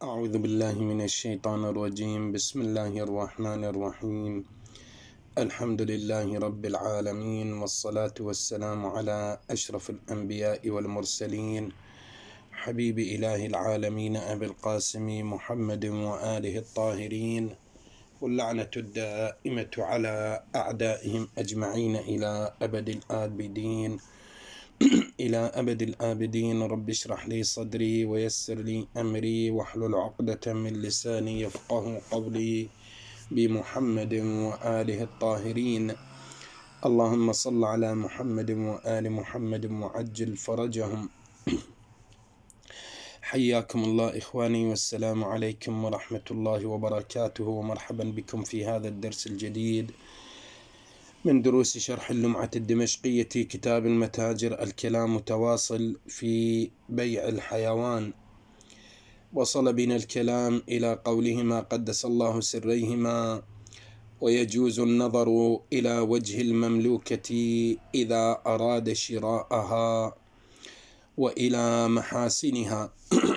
أعوذ بالله من الشيطان الرجيم. بسم الله الرحمن الرحيم. الحمد لله رب العالمين، والصلاة والسلام على أشرف الأنبياء والمرسلين، حبيب إله العالمين أبي القاسم محمد وآله الطاهرين، واللعنة الدائمة على أعدائهم أجمعين إلى أبد الآبدين. رب اشرح لي صدري ويسر لي أمري واحلل عقدة من لساني يفقه قولي، بمحمد وآله الطاهرين. اللهم صل على محمد وآل محمد وعجل فرجهم. حياكم الله إخواني، والسلام عليكم ورحمة الله وبركاته، ومرحبا بكم في هذا الدرس الجديد من دروس شرح اللمعة الدمشقية، كتاب المتاجر. الكلام متواصل في بيع الحيوان. وصل بنا الكلام إلى قولهما قدس الله سريهما: ويجوز النظر إلى وجه المملوكة إذا أراد شراءها وإلى محاسنها.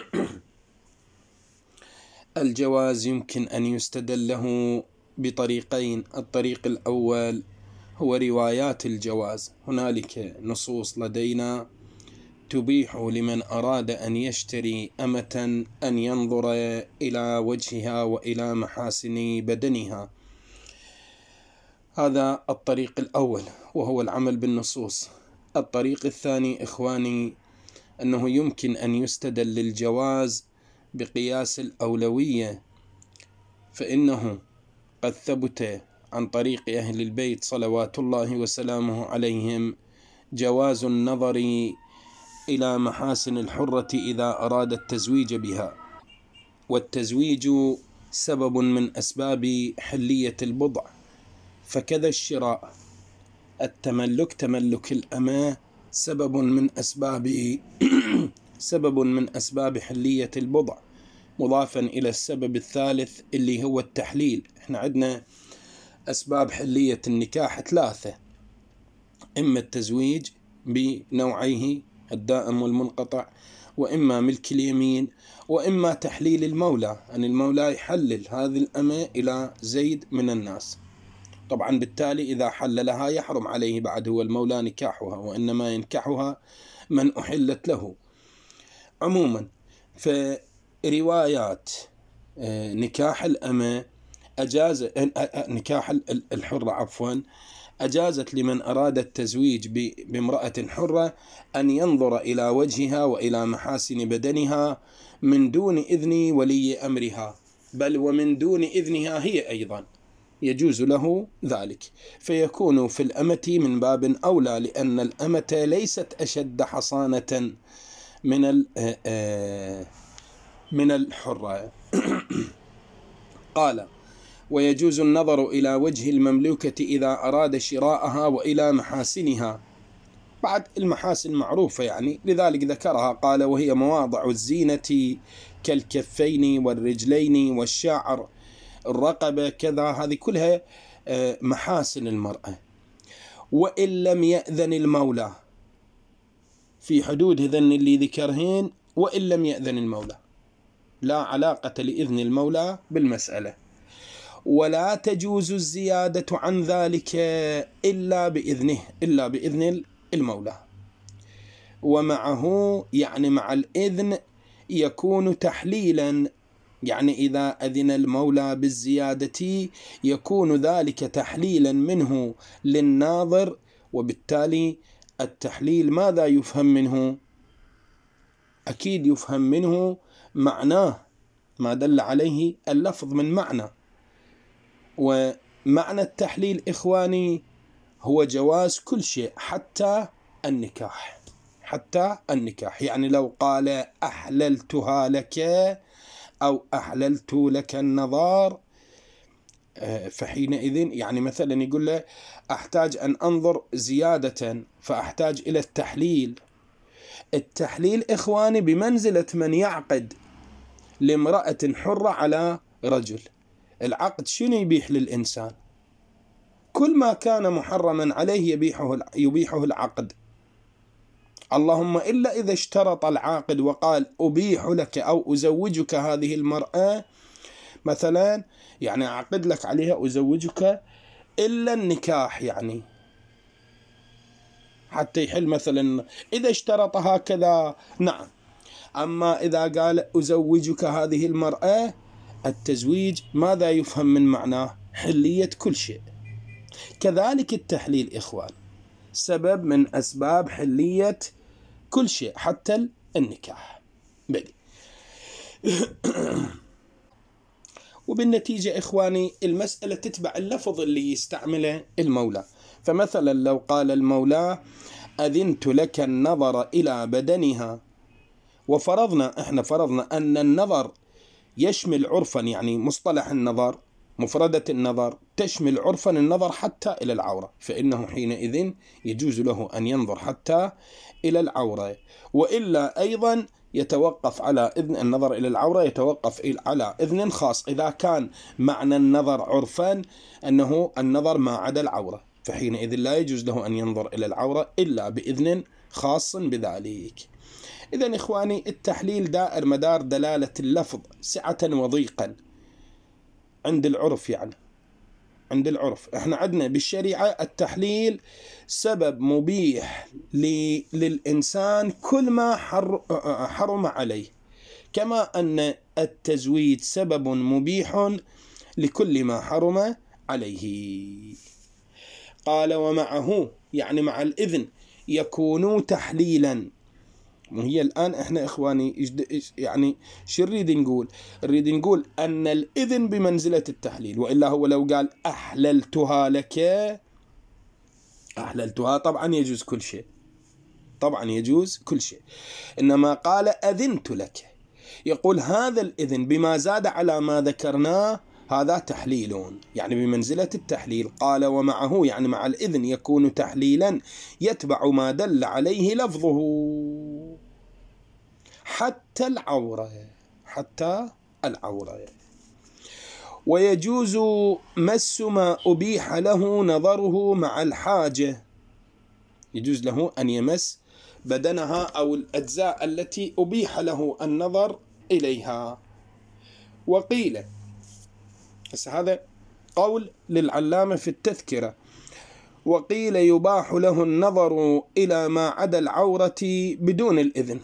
الجواز يمكن أن يستدل له بطريقين. الطريق الأول هو روايات الجواز. هنالك نصوص لدينا تبيح لمن أراد أن يشتري أمة أن ينظر إلى وجهها وإلى محاسن بدنها. هذا الطريق الأول، وهو العمل بالنصوص. الطريق الثاني إخواني أنه يمكن أن يستدل للجواز بقياس الأولوية، فإنه قد ثبت عن طريق أهل البيت صلوات الله وسلامه عليهم جواز النظر إلى محاسن الحرة إذا أراد التزويج بها. والتزويج سبب من أسباب حلية البضع، فكذا الشراء. التملك، تملك الأمة، سبب من أسباب حلية البضع، مضافا إلى السبب الثالث اللي هو التحليل. احنا عندنا أسباب حلية النكاح ثلاثة: إما التزويج بنوعيه الدائم والمنقطع، وإما ملك اليمين، وإما تحليل المولى، أن المولى يحلل هذه الأمة إلى زيد من الناس. طبعا بالتالي إذا حللها يحرم عليه بعد هو المولى نكاحها، وإنما ينكحها من أحلت له. عموما فروايات نكاح الأمة نكاح الحرة أجازت لمن أراد التزويج بامرأة حرة أن ينظر إلى وجهها وإلى محاسن بدنها من دون إذن ولي أمرها، بل ومن دون إذنها هي أيضا يجوز له ذلك. فيكون في الأمة من باب أولى، لأن الأمة ليست أشد حصانة من الحرة. قال: ويجوز النظر إلى وجه المملوكة إذا أراد شراءها وإلى محاسنها. بعد المحاسن معروفة يعني، لذلك ذكرها. قال: وهي مواضع الزينة كالكفين والرجلين والشعر، الرقبة، كذا. هذه كلها محاسن المرأة. وإن لم يأذن المولى، في حدود هذن اللي ذكرهن، وإن لم يأذن المولى، لا علاقة لإذن المولى بالمسألة. ولا تجوز الزيادة عن ذلك إلا بإذن المولى. ومعه يعني مع الإذن يكون تحليلا، يعني إذا أذن المولى بالزيادة يكون ذلك تحليلا منه للناظر. وبالتالي التحليل ماذا يفهم منه؟ أكيد يفهم منه معناه، ما دل عليه اللفظ من معنى. ومعنى التحليل إخواني هو جواز كل شيء حتى النكاح. يعني لو قال أحللتها لك أو أحللت لك النظار، فحينئذ يعني مثلا يقول له أحتاج أن أنظر زيادة، فأحتاج إلى التحليل. التحليل إخواني بمنزلة من يعقد لامرأة حرة على رجل. العقد شنو يبيح للإنسان؟ كل ما كان محرما عليه يبيحه العقد. اللهم إلا إذا اشترط العاقد وقال أبيح لك أو أزوجك هذه المرأة مثلا، يعني أعقد لك عليها أزوجك إلا النكاح، يعني حتى يحل مثلا إذا اشترط هكذا نعم. أما إذا قال أزوجك هذه المرأة، التزويج ماذا يفهم من معناه؟ حلية كل شيء. كذلك التحليل إخوان سبب من أسباب حلية كل شيء حتى النكاح. بلي. وبالنتيجة إخواني المسألة تتبع اللفظ اللي يستعمله المولى. فمثلا لو قال المولى أذنت لك النظر إلى بدنها، وفرضنا فرضنا أن النظر يشمل عرفا، يعني مصطلح النظر مفردة النظر تشمل عرفا النظر حتى إلى العورة، فإنه حينئذ يجوز له أن ينظر حتى إلى العورة. وإلا أيضا يتوقف على إذن النظر إلى العورة، يتوقف على إذن خاص إذا كان معنى النظر عرفا أنه النظر ما عدا العورة، فحينئذ لا يجوز له أن ينظر إلى العورة إلا بإذن خاص بذلك. إذن إخواني التحليل دائر مدار دلالة اللفظ سعة وضيقا عند العرف، يعني عند العرف. احنا عندنا بالشريعة التحليل سبب مبيح للإنسان كل ما حرم عليه، كما أن التزويج سبب مبيح لكل ما حرم عليه. قال ومعه يعني مع الإذن يكون تحليلا. وهي الآن احنا إخواني يعني شو نريد نقول؟ نريد نقول أن الإذن بمنزلة التحليل، وإلا هو لو قال أحللتها لك، أحللتها طبعا يجوز كل شيء، طبعا يجوز كل شيء. إنما قال أذنت لك، يقول هذا الإذن بما زاد على ما ذكرناه هذا تحليل، يعني بمنزلة التحليل. قال ومعه يعني مع الإذن يكون تحليلا يتبع ما دل عليه لفظه حتى العورة، حتى العورة. ويجوز مس ما أبيح له نظره مع الحاجة، يجوز له أن يمس بدنها أو الأجزاء التي أبيح له النظر إليها. وقيل، بس هذا قول للعلامة في التذكرة، وقيل يباح له النظر إلى ما عدا العورة بدون الإذن.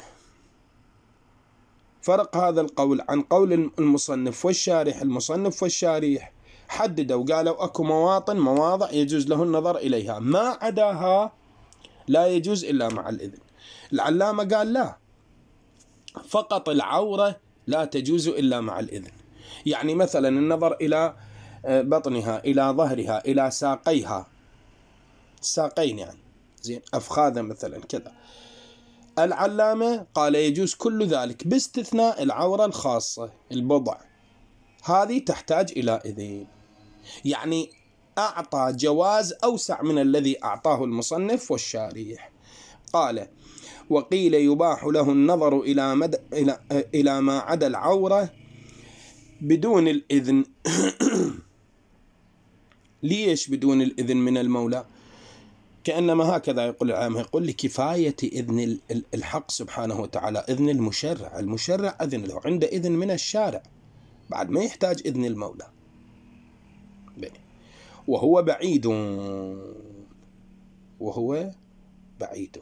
فرق هذا القول عن قول المصنف والشارح. المصنف والشارح حددوا قالوا أكو مواضع يجوز له النظر إليها، ما عداها لا يجوز إلا مع الإذن. العلامة قال لا، فقط العورة لا تجوز إلا مع الإذن. يعني مثلا النظر إلى بطنها، إلى ظهرها، إلى ساقيها، الساقين يعني زين، أفخاذها مثلا كذا. العلامة قال يجوز كل ذلك باستثناء العورة الخاصة البضع، هذه تحتاج إلى إذن. يعني أعطى جواز أوسع من الذي أعطاه المصنف والشارح. قال وقيل يباح له النظر إلى ما عدا العورة بدون الإذن. ليش بدون الإذن من المولى؟ كأنما هكذا يقول العلماء، يقول لكفاية إذن الحق سبحانه وتعالى، إذن المشرع. المشرع أذن له، عنده إذن من الشارع، بعد ما يحتاج إذن المولى. وهو بعيد، وهو بعيد.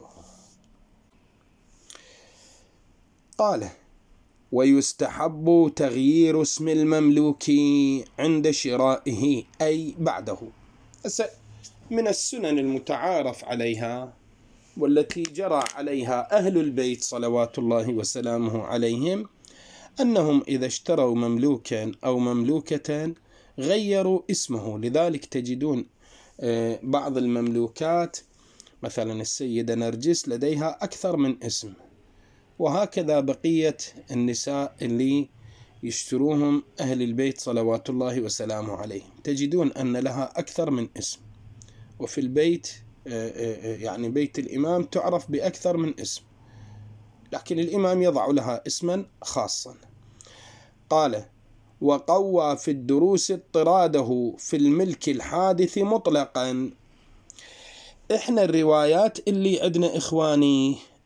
قال ويستحب تغيير اسم المملوك عند شرائه أي بعده. من السنن المتعارف عليها والتي جرى عليها أهل البيت صلوات الله وسلامه عليهم أنهم إذا اشتروا مملوكا أو مملوكة غيروا اسمه. لذلك تجدون بعض المملوكات مثلا السيدة نرجس لديها أكثر من اسم، وهكذا بقية النساء اللي يشتروهم أهل البيت صلوات الله وسلامه عليهم تجدون أن لها أكثر من اسم. وفي البيت يعني بيت الإمام تعرف بأكثر من اسم، لكن الإمام يضع لها اسما خاصا. قال وقوى في الدروس اضطراده في الملك الحادث مطلقا. إحنا الروايات اللي عندنا إخواني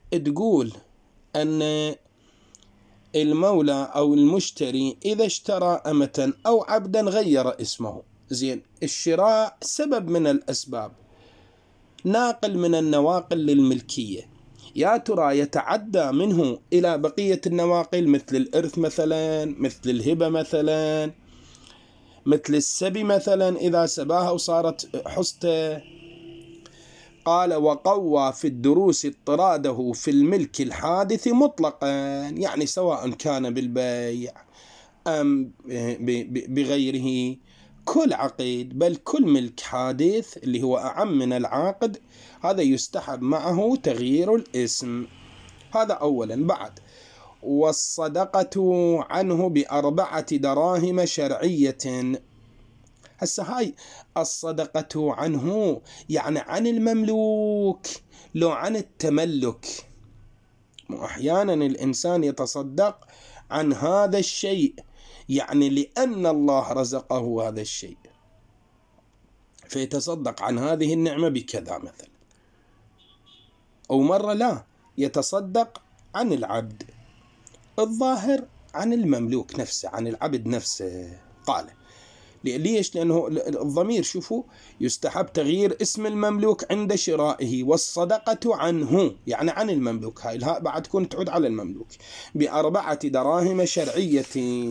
تقول أن المولى أو المشتري إذا اشترى أمة أو عبدا غير اسمه. زين، الشراء سبب من الأسباب، ناقل من النواقل للملكية، يا ترى يتعدى منه إلى بقية النواقل مثل الإرث مثلا، مثل الهبة مثلا، مثل السبي مثلا إذا سباها وصارت حسته. قال وقوى في الدروس اضطراده في الملك الحادث مطلقا، يعني سواء كان بالبيع أم بغيره، كل عقد بل كل ملك حادث اللي هو أعم من العاقد هذا يستحب معه تغيير الاسم. هذا أولا. بعد والصدقة عنه ب4 دراهم شرعية. هسه هاي الصدقة عنه يعني عن المملوك لو عن التملك. أحيانا الإنسان يتصدق عن هذا الشيء يعني لأن الله رزقه هذا الشيء فيتصدق عن هذه النعمة بكذا مثلا. أو مرة لا، يتصدق عن العبد، الظاهر عن المملوك نفسه، عن العبد نفسه. قال ليش؟ لأنه الضمير شوفوا يستحب تغيير اسم المملوك عند شرائه، والصدقة عنه يعني عن المملوك، هاي الهاء بعد تكون تعود على المملوك، ب4 دراهم شرعية.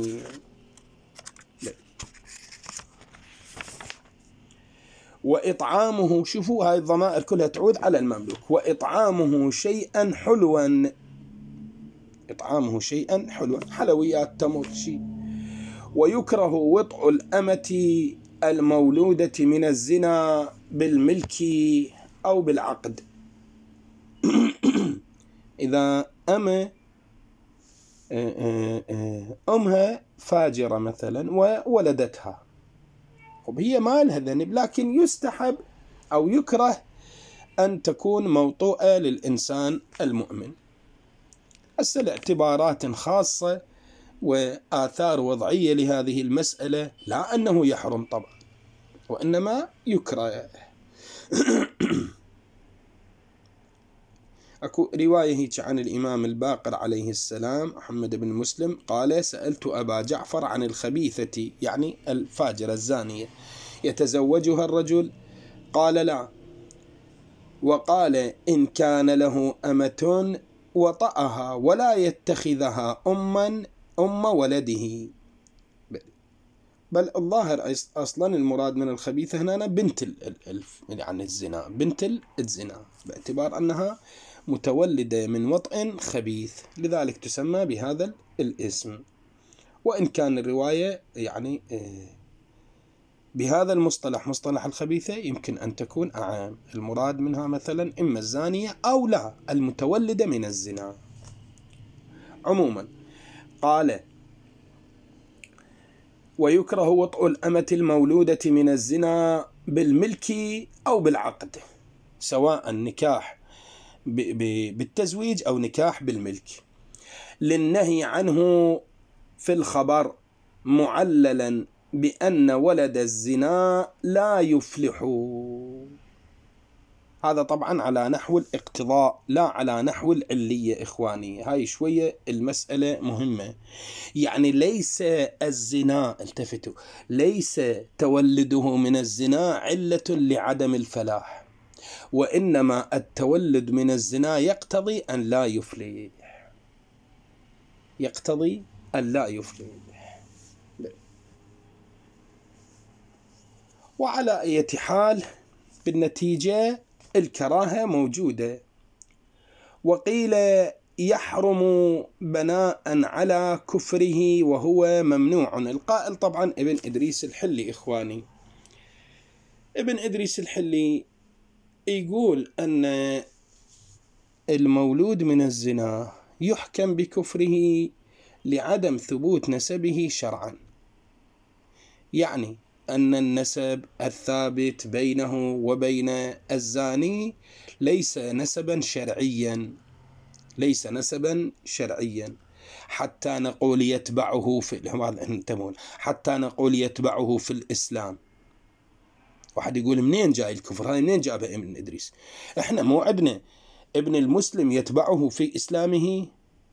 وإطعامه، شوفوا هاي الضمائر كلها تعود على المملوك. وإطعامه شيئا حلوا، إطعامه شيئا حلوا، حلويات، تمر، شيء. ويكره وطء الأمة المولودة من الزنا بالملك أو بالعقد. إذا أمها فاجرة مثلا وولدتها، هي ما لها ذنب، لكن يستحب أو يكره أن تكون موطوءة للإنسان المؤمن. هسه لاعتبارات خاصة وآثار وضعية لهذه المسألة، لا أنه يحرم طبعا، وإنما يكره. أكو رواية هيك عن الإمام الباقر عليه السلام محمد بن مسلم قال سألت أبا جعفر عن الخبيثة يعني الفاجرة الزانية يتزوجها الرجل؟ قال لا. وقال إن كان له أمة وطأها ولا يتخذها أم ولده، بل الظاهر أصلا المراد من الخبيثة هنا بنت يعني الزنا، بنت الزنا، باعتبار أنها متولدة من وطء خبيث، لذلك تسمى بهذا الاسم. وإن كان الرواية يعني بهذا المصطلح، مصطلح الخبيثة، يمكن أن تكون أعام، المراد منها مثلا إما الزانية أو لا المتولدة من الزنا. عموما قال ويكره وطء الأمة المولودة من الزنا بالملك أو بالعقد، سواء نكاح بالتزويج أو نكاح بالملك، للنهي عنه في الخبر معللا بأن ولد الزنا لا يفلح. هذا طبعا على نحو الاقتضاء لا على نحو العلية. إخواني هاي شوية المسألة مهمة، يعني ليس الزنا، التفتوا، ليس تولده من الزنا علة لعدم الفلاح، وإنما التولد من الزنا يقتضي أن لا يفلح، يقتضي أن لا يفلح. وعلى أي حال بالنتيجة الكراهة موجودة. وقيل يحرم بناء على كفره وهو ممنوع. القائل طبعا ابن إدريس الحلي. إخواني ابن إدريس الحلي يقول أن المولود من الزنا يحكم بكفره لعدم ثبوت نسبه شرعا، يعني أن النسب الثابت بينه وبين الزاني ليس نسبا شرعيا، ليس نسبا شرعيا حتى نقول يتبعه حتى نقول يتبعه في الإسلام. واحد يقول منين جاي الكفر؟ هاي منين جابها ابن إدريس؟ احنا مو عندنا ابن المسلم يتبعه في إسلامه،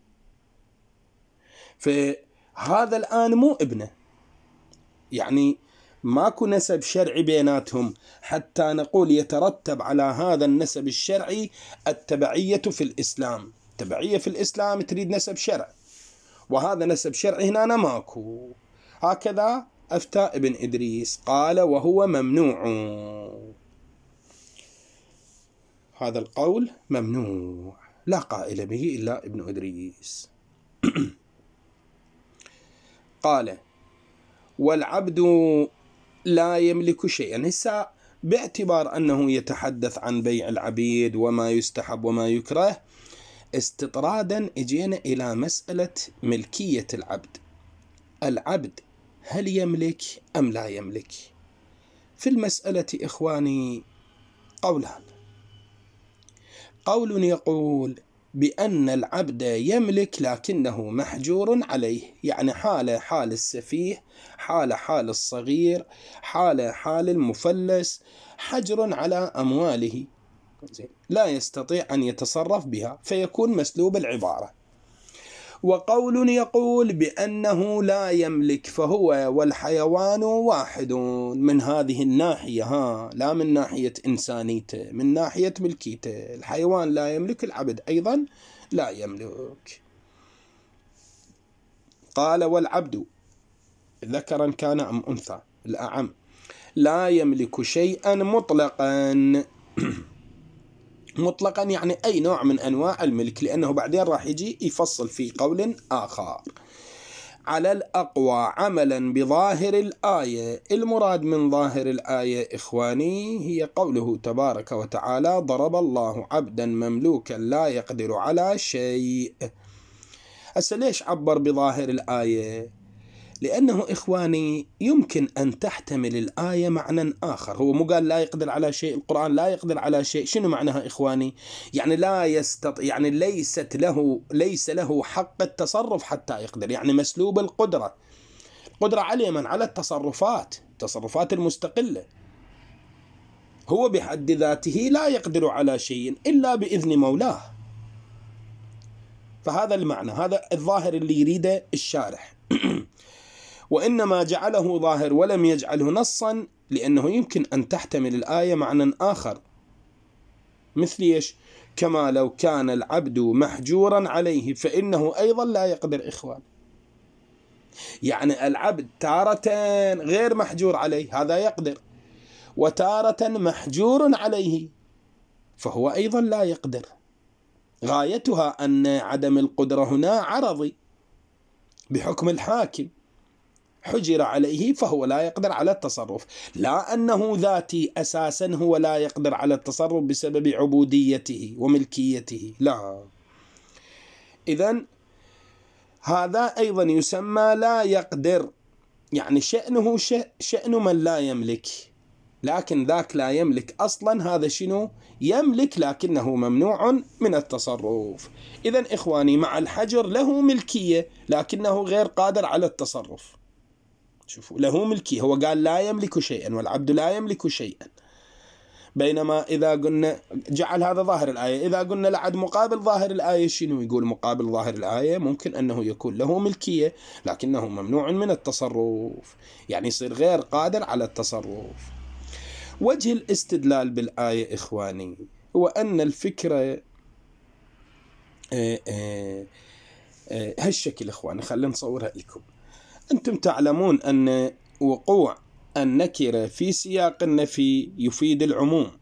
فهذا الآن مو ابنه، يعني ماكو نسب شرعي بيناتهم حتى نقول يترتب على هذا النسب الشرعي التبعية في الإسلام. تبعية في الإسلام تريد نسب شرع، وهذا نسب شرعي هنا ماكو. هكذا أفتى ابن إدريس، قال وهو ممنوع. هذا القول ممنوع، لا قائل به إلا ابن إدريس. قال والعبد لا يملك شيئا. هسه باعتبار أنه يتحدث عن بيع العبيد وما يستحب وما يكره، استطرادا اجينا إلى مسألة ملكية العبد. العبد هل يملك أم لا يملك؟ في المسألة إخواني قولان. قول يقول بأن العبد يملك لكنه محجور عليه، يعني حال حال السفيه، حال الصغير، حال المفلس، حجر على أمواله، لا يستطيع أن يتصرف بها فيكون مسلوب العبارة. وقول يقول بأنه لا يملك، فهو والحيوان واحد من هذه الناحية، لا من ناحية إنسانيته، من ناحية ملكيته. الحيوان لا يملك، العبد أيضا لا يملك. قال والعبد ذكرا كان أم أنثى الأعم لا يملك شيئا مطلقا. مطلقا يعني أي نوع من أنواع الملك، لأنه بعدين راح يجي يفصل في قول آخر. على الأقوى عملا بظاهر الآية. المراد من ظاهر الآية إخواني هي قوله تبارك وتعالى ضرب الله عبدا مملوكا لا يقدر على شيء. هسه ليش عبر بظاهر الآية؟ لأنه إخواني يمكن أن تحتمل الآية معنى آخر. هو مو قال لا يقدر على شيء، القرآن لا يقدر على شيء، شنو معناها إخواني؟ يعني لا يستطيع، يعني ليس له حق التصرف حتى يقدر، يعني مسلوب القدرة. القدرة على من؟ على التصرفات المستقلة. هو بحد ذاته لا يقدر على شيء إلا بإذن مولاه. فهذا المعنى، هذا الظاهر اللي يريده الشارح. وإنما جعله ظاهر ولم يجعله نصا لأنه يمكن أن تحتمل الآية معنى آخر، مثل إيش؟ كما لو كان العبد محجورا عليه فإنه أيضا لا يقدر. إخوان، يعني العبد تارة غير محجور عليه، هذا يقدر، وتارة محجور عليه فهو أيضا لا يقدر. غايتها أن عدم القدرة هنا عرضي بحكم الحاكم، حجر عليه فهو لا يقدر على التصرف، لا أنه ذاتي أساسا هو لا يقدر على التصرف بسبب عبوديته وملكيته، لا. إذن هذا أيضا يسمى لا يقدر، يعني شأنه شأن من لا يملك، لكن ذاك لا يملك أصلا. هذا شنو؟ يملك لكنه ممنوع من التصرف. إذن إخواني مع الحجر له ملكية لكنه غير قادر على التصرف. شوفوا، له ملكية، هو قال لا يملك شيئا والعبد لا يملك شيئا. بينما إذا قلنا جعل هذا ظاهر الآية، إذا قلنا لعد مقابل ظاهر الآية شنو يقول؟ مقابل ظاهر الآية ممكن أنه يكون له ملكية لكنه ممنوع من التصرف، يعني يصير غير قادر على التصرف. وجه الاستدلال بالآية إخواني هو أن الفكرة هالشكل. إخواني خلينا نصورها لكم. أنتم تعلمون أن وقوع النكرة في سياق النفي يفيد العموم.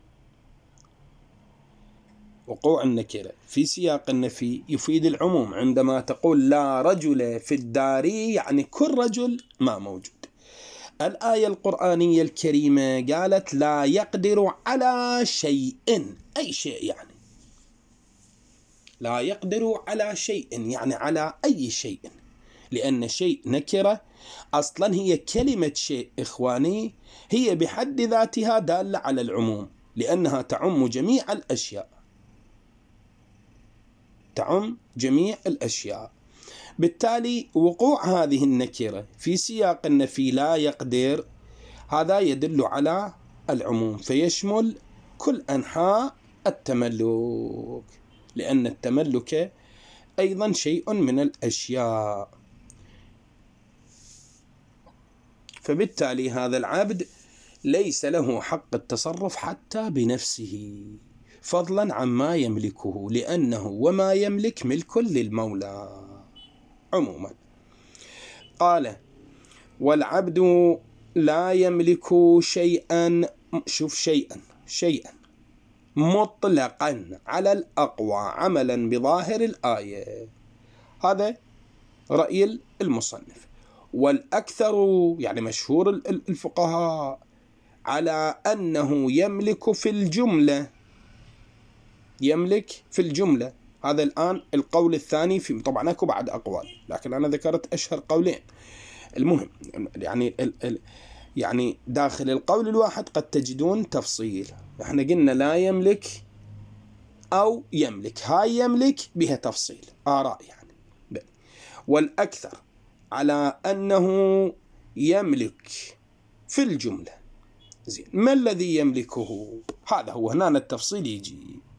وقوع النكرة في سياق النفي يفيد العموم. عندما تقول لا رجل في الدار يعني كل رجل ما موجود. الآية القرآنية الكريمة قالت لا يقدر على شيء، أي شيء، يعني لا يقدر على شيء يعني على أي شيء، لأن شيء نكرة أصلا. هي كلمة شيء إخواني هي بحد ذاتها دالة على العموم، لأنها تعم جميع الأشياء، تعم جميع الأشياء. بالتالي وقوع هذه النكرة في سياق النفي لا يقدر، هذا يدل على العموم، فيشمل كل أنحاء التملك، لأن التملك أيضا شيء من الأشياء. فبالتالي هذا العبد ليس له حق التصرف حتى بنفسه، فضلا عما يملكه، لأنه وما يملك ملك للمولى عموما. قال: والعبد لا يملك شيئا، شوف، شيئا مطلقا على الأقوى عملا بظاهر الآية. هذا رأي المصنف. والأكثر يعني مشهور الفقهاء على أنه يملك في الجملة، يملك في الجملة. هذا الآن القول الثاني، في طبعا أكو بعد أقوال، لكن أنا ذكرت أشهر قولين. المهم يعني داخل القول الواحد قد تجدون تفصيل. احنا قلنا لا يملك أو يملك، هاي يملك بها تفصيل آراء يعني. والأكثر على أنه يملك في الجملة. زين، ما الذي يملكه؟ هذا هو هنا التفصيل يجي.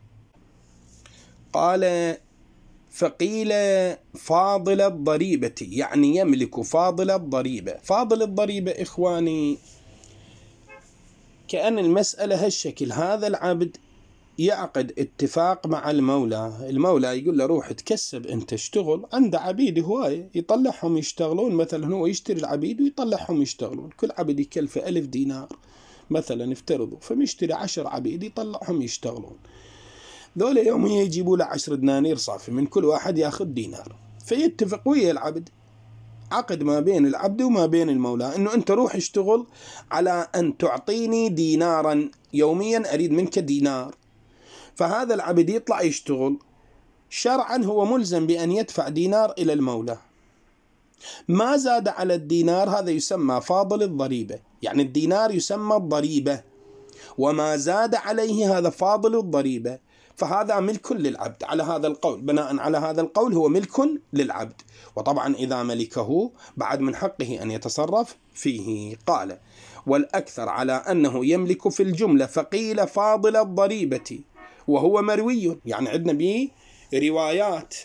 قال: فقيل فاضل الضريبة، يعني يملك فاضل الضريبة. فاضل الضريبة إخواني كأن المسألة هالشكل: هذا العبد يعقد اتفاق مع المولى يقول له روح تكسب انت، اشتغل. عنده عبيد هواية يطلعهم يشتغلون، مثلا هو يشتري العبيد ويطلعهم يشتغلون، كل عبد يكلفه 1000 دينار مثلا افترضوا، فمشتري 10 عبيد يطلعهم يشتغلون. ذولا يوميا يجيبوا له 10 دنانير صافي، من كل واحد ياخذ دينار. فيتفق ويا العبد، عقد ما بين العبد وما بين المولى، انه انت روح اشتغل على ان تعطيني دينارا يوميا، اريد منك دينار. فهذا العبد يطلع يشتغل، شرعا هو ملزم بأن يدفع دينار إلى المولى. ما زاد على الدينار هذا يسمى فاضل الضريبة، يعني الدينار يسمى الضريبة، وما زاد عليه هذا فاضل الضريبة. فهذا ملك للعبد على هذا القول، بناء على هذا القول هو ملك للعبد. وطبعا إذا ملكه بعد من حقه أن يتصرف فيه. قال: والأكثر على أنه يملك في الجملة. فقيل فاضل الضريبة وهو مروي، يعني عندنا به روايات.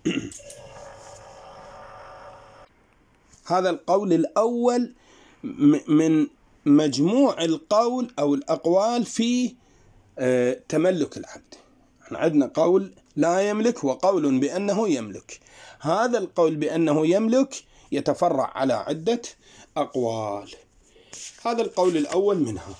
هذا القول الأول من مجموع القول أو الأقوال في تملك العبد. احنا عندنا قول لا يملك وقول بأنه يملك. هذا القول بأنه يملك يتفرع على عدة أقوال. هذا القول الأول منها.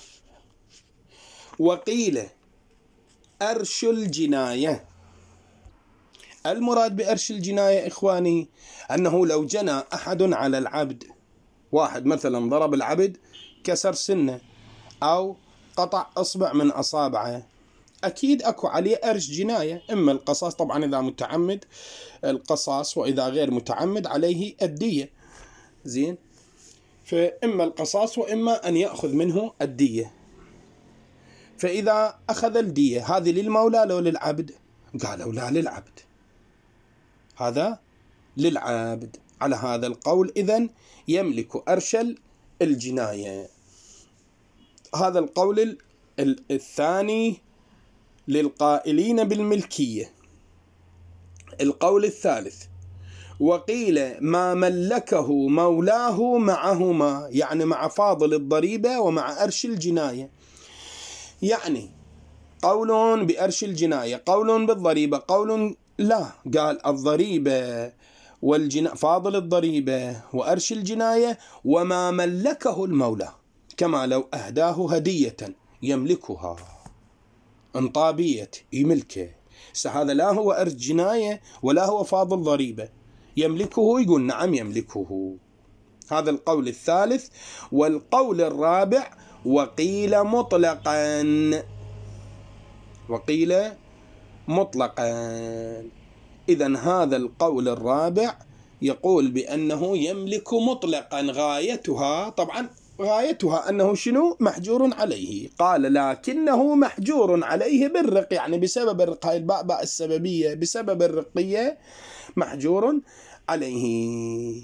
وقيل أرش الجناية. المراد بأرش الجناية إخواني أنه لو جنى أحد على العبد، واحد مثلا ضرب العبد كسر سنه أو قطع أصبع من أصابعه، أكيد أكو عليه أرش جناية، إما القصاص طبعا إذا متعمد القصاص، وإذا غير متعمد عليه الدية. زين، فإما القصاص وإما أن يأخذ منه الدية. فإذا أخذ الدية هذه للمولى لو للعبد؟ قالوا لا، للعبد، هذا للعبد. على هذا القول إذن يملك أرش الجناية. هذا القول الثاني للقائلين بالملكية. القول الثالث: وقيل ما ملكه مولاه معهما، يعني مع فاضل الضريبة ومع أرش الجناية. يعني قول بأرش الجناية، قول بالضريبة، قول لا. قال الضريبة فاضل الضريبة وأرش الجناية وما ملكه المولى، كما لو أهداه هدية يملكها، انطابية يملكه، هذا لا هو أرش جناية ولا هو فاضل ضريبة، يملكه. يقول نعم يملكه. هذا القول الثالث. والقول الرابع: وقيل مطلقا. وقيل مطلقا. إذن هذا القول الرابع يقول بأنه يملك مطلقا، غايتها طبعا غايتها أنه شنو؟ محجور عليه. قال لكنه محجور عليه بالرق، يعني بسبب الرق، هاي الباء باء السببية، بسبب الرقية محجور عليه.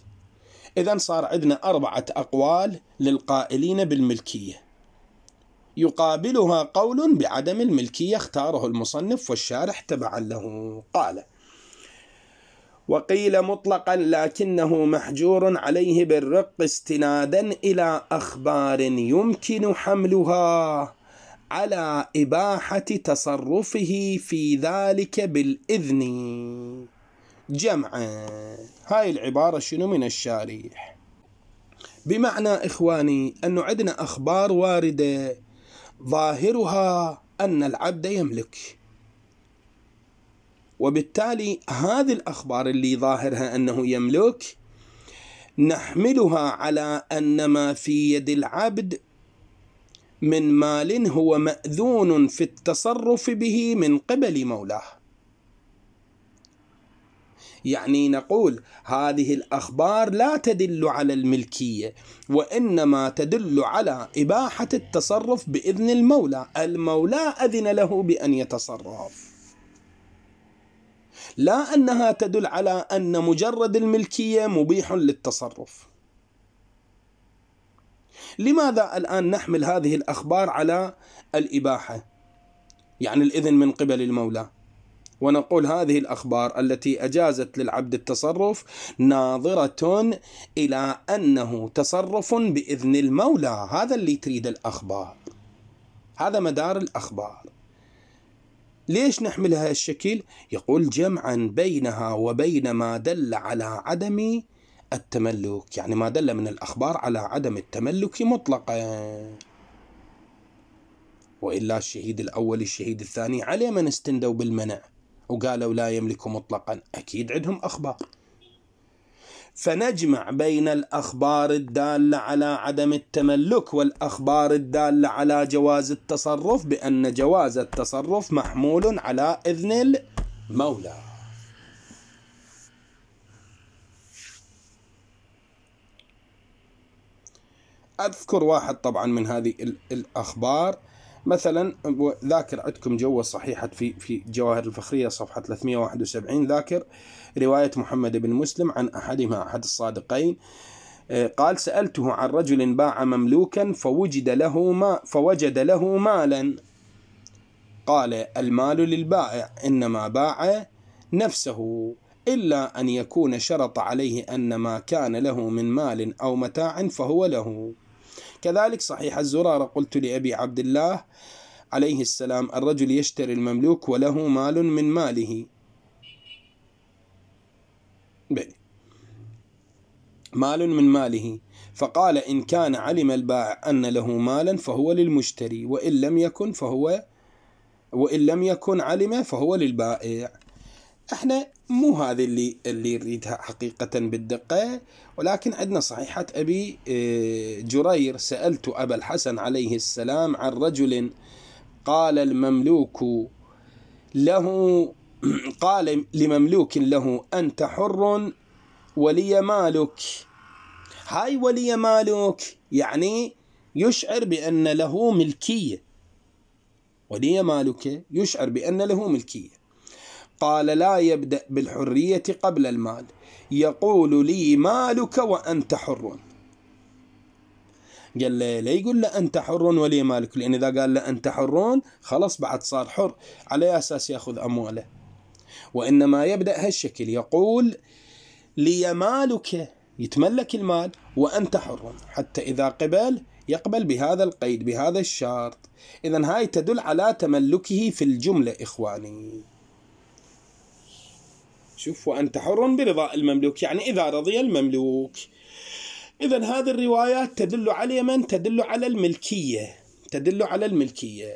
إذن صار عندنا 4 أقوال للقائلين بالملكية. يقابلها قول بعدم الملكية اختاره المصنف والشارح تبعا له. قال: وقيل مطلقا لكنه محجور عليه بالرق استنادا إلى أخبار يمكن حملها على إباحة تصرفه في ذلك بالإذن جمعا. هاي العبارة شنو من الشارح؟ بمعنى إخواني أنه عندنا أخبار واردة ظاهرها أن العبد يملك، وبالتالي هذه الأخبار اللي ظاهرها أنه يملك نحملها على أن ما في يد العبد من مال هو مأذون في التصرف به من قبل مولاه. يعني نقول هذه الأخبار لا تدل على الملكية، وإنما تدل على إباحة التصرف بإذن المولى. المولى أذن له بأن يتصرف، لا أنها تدل على أن مجرد الملكية مبيح للتصرف. لماذا الآن نحمل هذه الأخبار على الإباحة، يعني الإذن من قبل المولى، ونقول هذه الأخبار التي أجازت للعبد التصرف ناظرة إلى أنه تصرف بإذن المولى؟ هذا اللي تريد الأخبار، هذا مدار الأخبار. ليش نحملها الشكل؟ يقول جمعا بينها وبين ما دل على عدم التملك، يعني ما دل من الأخبار على عدم التملك مطلقا. وإلا الشهيد الأول الشهيد الثاني عليه من استندوا بالمنع وقالوا لا يملك مطلقا، أكيد عندهم أخبار. فنجمع بين الأخبار الدالة على عدم التملك والأخبار الدالة على جواز التصرف بأن جواز التصرف محمول على إذن المولى. أذكر واحد طبعا من هذه الأخبار، مثلا ذاكر عندكم جوا صحيحة في جواهر الفخرية صفحة 371، ذاكر رواية محمد بن مسلم عن أحدهما أحد الصادقين قال: سألته عن رجل باع مملوكا فوجد له مالا. قال: المال للبائع، إنما باع نفسه، إلا أن يكون شرط عليه أن ما كان له من مال أو متاع فهو له. كذلك صحيح الزرارة: قلت لأبي عبد الله عليه السلام: الرجل يشتري المملوك وله مال من ماله، مال من ماله، فقال: إن كان علم البائع أن له مالا فهو للمشتري، وإن لم يكن علم فهو للبائع. احنا مو هذه اللي نريدها حقيقة بالدقة، ولكن عندنا صحيحة أبي جرير: سألت أبا الحسن عليه السلام عن رجل قال لمملوك له: أنت حر ولي مالك. هاي ولي مالك يعني يشعر بأن له ملكية، ولي مالك يشعر بأن له ملكية. قال: لا يبدأ بالحرية قبل المال، يقول لي مالك وأنت حر. قال له لا يقول له أنت حر ولي مالك، لأن إذا قال له أنت حر خلاص بعد صار حر، على أساس يأخذ أمواله. وإنما يبدأ هالشكل، يقول لي مالك، يتملك المال، وأنت حر، حتى إذا قبل يقبل بهذا القيد بهذا الشرط. إذن هاي تدل على تملكه في الجملة إخواني. شوف: وأنت حر برضا المملوك، يعني إذا رضي المملوك. إذن هذه الروايات تدل على من؟ تدل على الملكية، تدل على الملكية.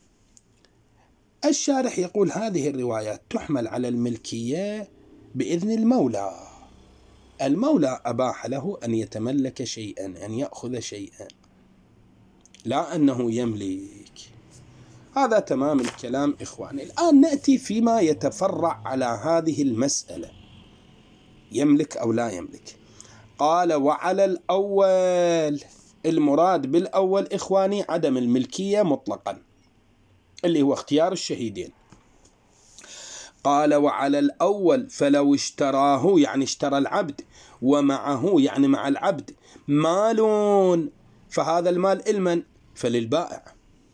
الشارح يقول هذه الروايات تحمل على الملكية بإذن المولى. المولى أباح له أن يتملك شيئا، أن يأخذ شيئا، لا أنه يملك. هذا تمام الكلام إخواني. الآن نأتي فيما يتفرع على هذه المسألة، يملك أو لا يملك. قال: وعلى الأول، المراد بالأول إخواني عدم الملكية مطلقا، اللي هو اختيار الشهيدين. قال: وعلى الأول فلو اشتراه، يعني اشترى العبد، ومعه يعني مع العبد مال، فهذا المال المن؟ فللبائع.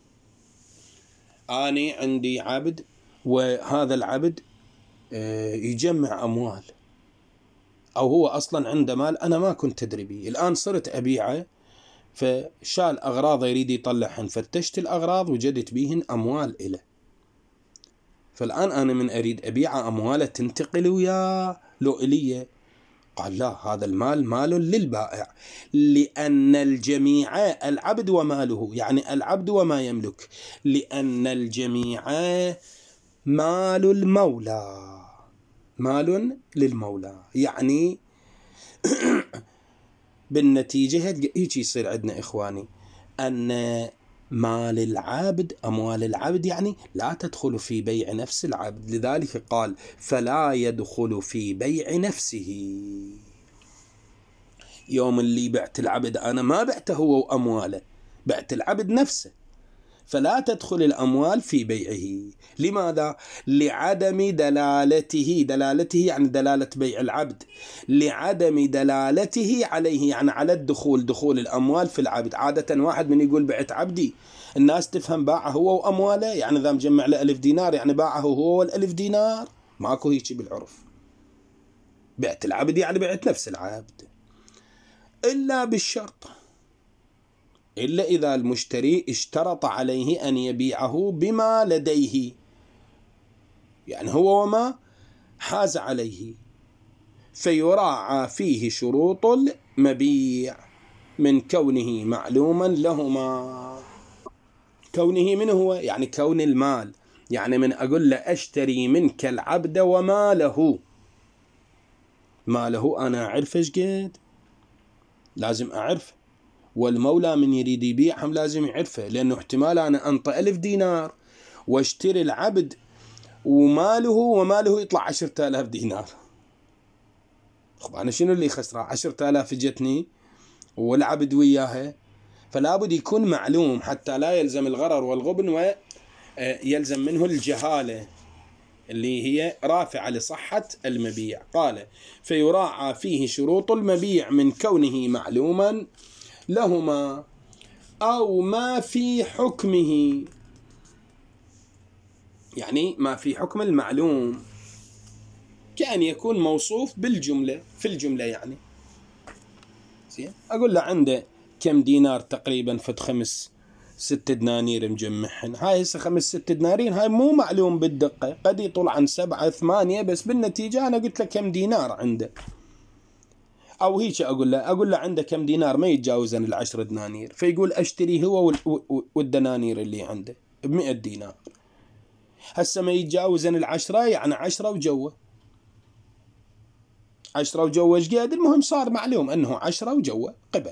أنا عندي عبد، وهذا العبد يجمع أموال، أو هو أصلا عنده مال أنا ما كنت أدري به، الآن صرت أبيعه، فشال أغراضه يريد يطلعهن، فتشت الأغراض وجدت بيهن أموال إله، فالآن أنا من أريد أبيع أمواله تنتقل وياه لو إليه. قال لا، هذا المال مال للبائع، لأن الجميع العبد وماله، يعني العبد وما يملك، لأن الجميع مال المولى، مال للمولى. يعني بالنتيجة هيك يصير عندنا إخواني أن مال العبد، أموال العبد يعني لا تدخل في بيع نفس العبد، لذلك قال فلا يدخل في بيع نفسه. يوم اللي بعت العبد أنا ما بعته هو وأمواله، بعت العبد نفسه، فلا تدخل الأموال في بيعه. لماذا؟ لعدم دلالته، دلالته يعني دلالة بيع العبد، لعدم دلالته عليه، يعني على الدخول، دخول الأموال في العبد. عادة واحد من يقول بعت عبدي الناس تفهم باعه هو وأمواله، يعني إذا مجمع له 1000 دينار يعني باعه هو وال1000 دينار، ماكو هيك بالعرف. بعت العبد يعني بعت نفس العبد، إلا بالشرط، إلا إذا المشتري اشترط عليه أن يبيعه بما لديه، يعني هو وما حاز عليه، فيراعى فيه شروط المبيع من كونه معلوما لهما. كونه من هو؟ يعني كون المال، يعني من أقول له أشتري منك العبد وما له، ما له أنا أعرف إيش قد، لازم أعرف، والمولى من يريد يبيعهم لازم يعرفه، لأنه احتمال أنا أنطى 1000 دينار واشتري العبد وماله وماله يطلع 10,000 دينار. خب أنا شنو اللي خسره؟ 10,000 جتني والعبد وياها، فلا بد يكون معلوم حتى لا يلزم الغرر والغبن ويلزم منه الجهالة اللي هي رافعة لصحة المبيع. قال فيراعى فيه شروط المبيع من كونه معلوما لهما أو ما في حكمه، يعني ما في حكم المعلوم، كأن يكون موصوف بالجملة، في الجملة يعني. أقول له عنده كم دينار تقريبا، فد 5-6 دنانير مجمعهن، هاي هسه 5-6 دنانير هاي مو معلوم بالدقة، قد يطلع عن 7-8، بس بالنتيجة أنا قلت له كم دينار عنده، أو هيك أقول له عنده كم دينار ما يتجاوزن 10 دنانير، فيقول أشتري هو والدنانير اللي عنده ب100 دينار، هسه ما يتجاوزن 10 يعني 10 وجوه، 10 وجوه ايش قد، المهم صار معلوم أنه 10 وجوه قبل.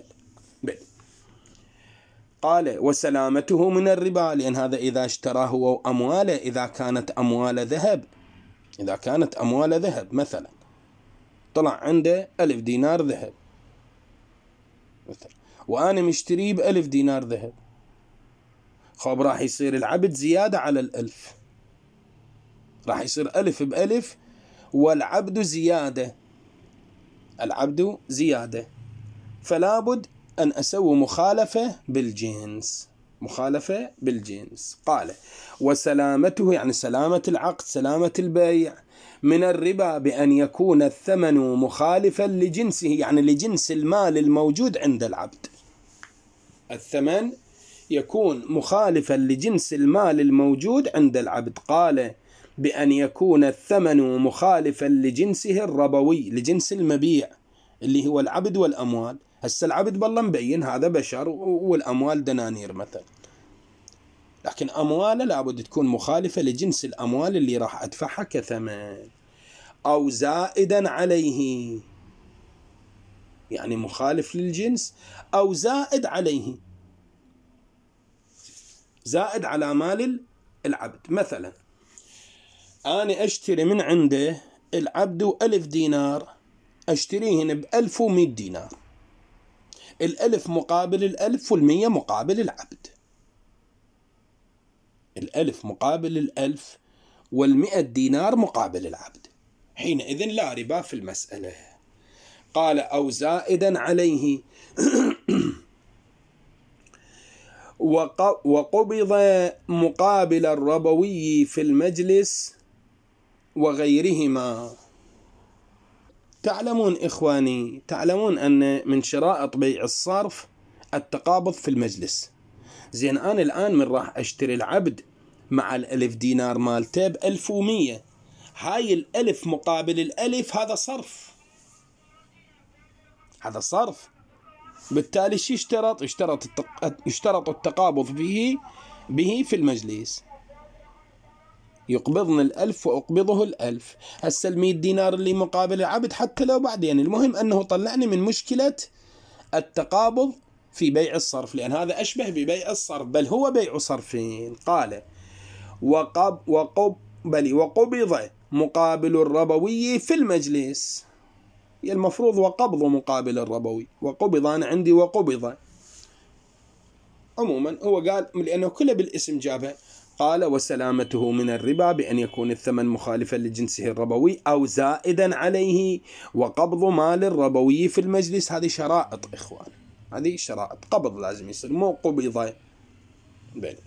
قال وسلامته من الربا، لأن هذا إذا اشتراه هو أمواله، إذا كانت أموال ذهب، إذا كانت أموال ذهب مثلا طلع عنده 1000 دينار ذهب مثلا، وأنا مشتري ب1000 دينار ذهب، خب راح يصير العبد زيادة على 1000، راح يصير 1000 ب1000 والعبد زيادة، العبد زيادة، فلا بد أن أسوي مخالفة بالجنس، مخالفة بالجنس. قال وسلامته يعني سلامة العقد، سلامة البيع من الربا بأن يكون الثمن مخالفا لجنسه، يعني لجنس المال الموجود عند العبد، الثمن يكون مخالفا لجنس المال الموجود عند العبد. قال بأن يكون الثمن مخالفا لجنسه الربوي، لجنس المبيع اللي هو العبد والأموال. هسه العبد بالله مبين هذا بشر والأموال دنانير مثلا، لكن أمواله لابد تكون مخالفة لجنس الأموال اللي راح أدفعها كثمن، أو زائدا عليه، يعني مخالف للجنس أو زائد عليه، زائد على مال العبد. مثلا أنا أشتري من عنده العبد 1000 دينار، أشتريهن ب1100 دينار، 1000 مقابل 1000 والمية مقابل العبد، 1000 مقابل 1000 والمئة دينار مقابل العبد، حينئذ لا ربا في المسألة. قال أو زائدا عليه وقبض مقابل الربوي في المجلس وغيرهما. تعلمون إخواني، تعلمون أن من شرائط بيع الصرف التقابض في المجلس. زين، أنا الآن من راح أشتري العبد مع ال1000 دينار مالته ب1100، هاي ال1000 مقابل ال1000، هذا صرف، هذا صرف. بالتالي شو اشترط التقابض به في المجلس. يقبضني ال1000 وأقبضه ال1000. هسه ال100 دينار اللي مقابل العبد حتى لو بعدين، المهم أنه طلعني من مشكلة التقابض في بيع الصرف، لأن هذا أشبه ببيع الصرف، بل هو بيع صرفين. قال وقبض مقابل الربوي في المجلس. المفروض وقبض مقابل الربوي، وقبض أنا عندي وقبض. عموما هو قال لأنه كله بالاسم جابه. قال وسلامته من الربا بأن يكون الثمن مخالفا لجنسه الربوي أو زائدا عليه، وقبض مال الربوي في المجلس. هذه شرائط إخوان، هذه شرائط قبض لازم يصير، مو قبض. بل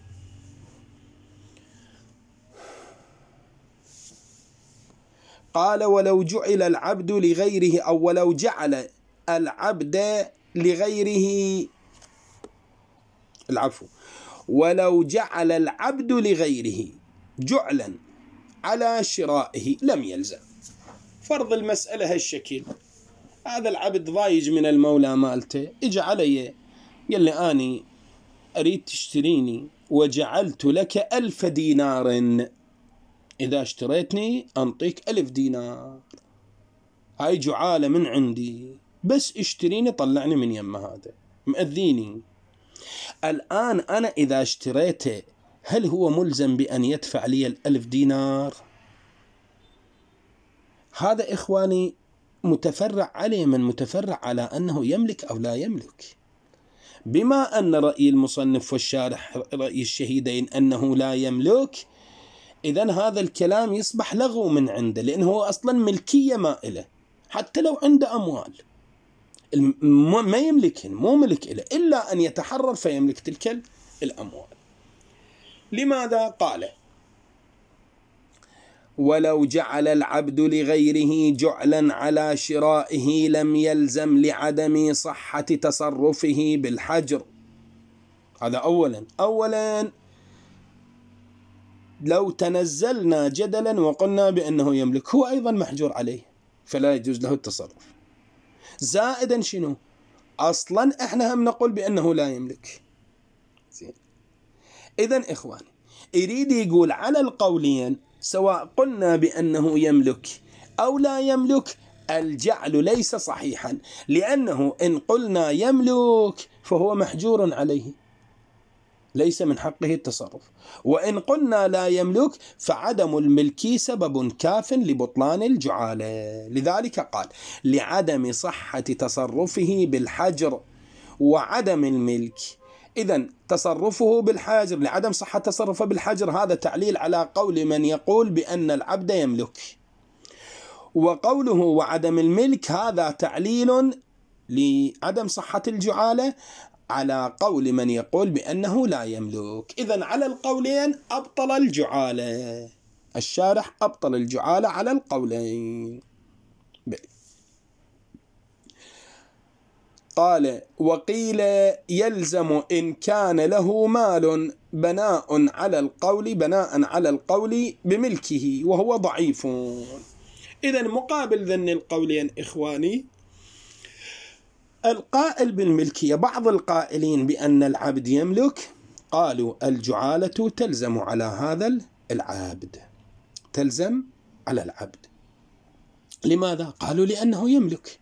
قال ولو جعل العبد لغيره، أو ولو جعل العبد لغيره، العفو، ولو جعل العبد لغيره جعلا على شرائه لم يلزم. فرض المسألة هالشكل، هذا العبد ضايج من المولى مالته، اجى علي قال لي أني أريد تشتريني وجعلت لك 1000 دينار، إذا اشتريتني أنطيك 1000 دينار، هاي جعالة من عندي، بس اشتريني طلعني من يم هذا مأذيني. الآن أنا إذا اشتريته هل هو ملزم بأن يدفع لي 1000 دينار؟ هذا إخواني متفرع عليه، من متفرع على أنه يملك أو لا يملك. بما أن رأي المصنف والشارح رأي الشهيدين أنه لا يملك، إذن هذا الكلام يصبح لغو من عنده، لأنه هو أصلا ملكية مائلة، حتى لو عنده أموال ما يملكهن، مو ملك إله إلا أن يتحرر فيملك تلك الأموال. لماذا؟ قال ولو جعل العبد لغيره جعلا على شرائه لم يلزم لعدم صحة تصرفه بالحجر. هذا أولا لو تنزلنا جدلا وقلنا بأنه يملك، هو أيضا محجور عليه فلا يجوز له التصرف. زائدا شنو؟ أصلا إحنا هم نقول بأنه لا يملك. إذن إخواني، يريد يقول على القولين سواء قلنا بأنه يملك أو لا يملك الجعل ليس صحيحا، لأنه إن قلنا يملك فهو محجور عليه، ليس من حقه التصرف، وإن قلنا لا يملك فعدم الملك سبب كاف لبطلان الجعالة. لذلك قال لعدم صحة تصرفه بالحجر وعدم الملك. إذن تصرفه بالحجر، لعدم صحة تصرفه بالحجر، هذا تعليل على قول من يقول بأن العبد يملك، وقوله وعدم الملك هذا تعليل لعدم صحة الجعالة على قول من يقول بأنه لا يملك. إذن على القولين أبطل الجعالة، الشارح أبطل الجعالة على القولين. قال وقيل يلزم إن كان له مال بناء على القول بملكه وهو ضعيف. إذن مقابل ذن القولين إخواني القائل بالملكية، بعض القائلين بأن العبد يملك قالوا الجعالة تلزم على هذا العبد، تلزم على العبد. لماذا؟ قالوا لأنه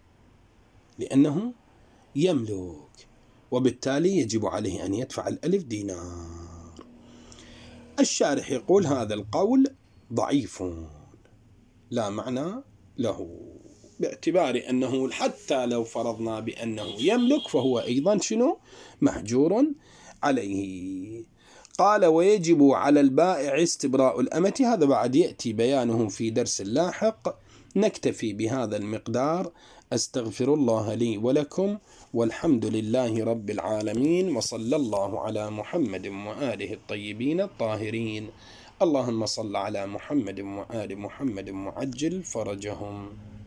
يملك، وبالتالي يجب عليه أن يدفع 1000 دينار. الشارح يقول هذا القول ضعيف لا معنى له، باعتبار أنه حتى لو فرضنا بأنه يملك فهو أيضا محجور عليه. قال ويجب على البائع استبراء الأمة، هذا بعد يأتي بيانه في درس لاحق. نكتفي بهذا المقدار. أستغفر الله لي ولكم، والحمد لله رب العالمين، وصلى الله على محمد وآله الطيبين الطاهرين. اللهم صل على محمد وآل محمد وعجل فرجهم.